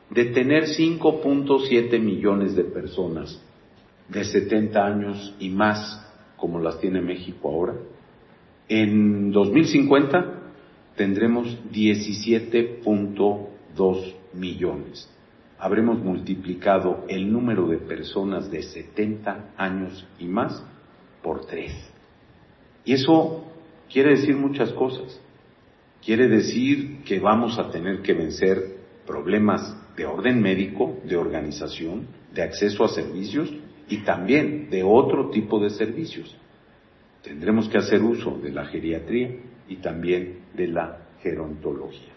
de tener 5.7 millones de personas de 70 años y más, como las tiene México ahora, en 2050 tendremos 17.2 millones. Habremos multiplicado el número de personas de 70 años y más por 3. Y eso quiere decir muchas cosas. Quiere decir que vamos a tener que vencer problemas de orden médico, de organización, de acceso a servicios y también de otro tipo de servicios. Tendremos que hacer uso de la geriatría y también de la gerontología.